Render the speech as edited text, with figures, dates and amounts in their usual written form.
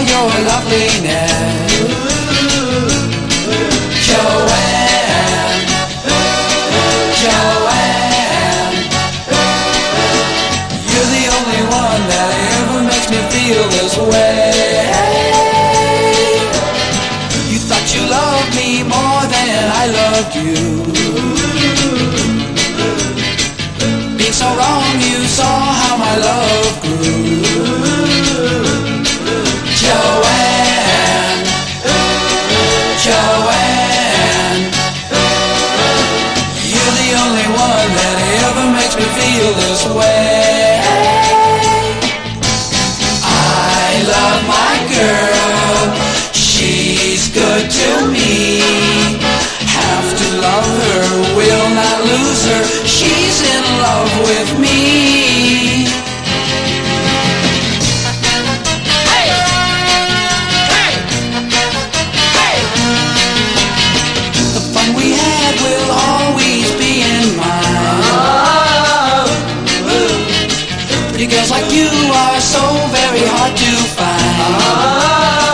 your loveliness. Joanne, Joanne, you're the only one that ever makes me feel this way. You thought you loved me more than I loved you. Being so wrong, you saw how my love grew. Joanne, Joanne, you're the only one that ever makes me feel this way. I love my girl, she's good to me. Have to love her, will not lose her, she's in love with me. Hey! Hey! Hey! The fun we had will always be in mind. Pretty girls like you are so very hard to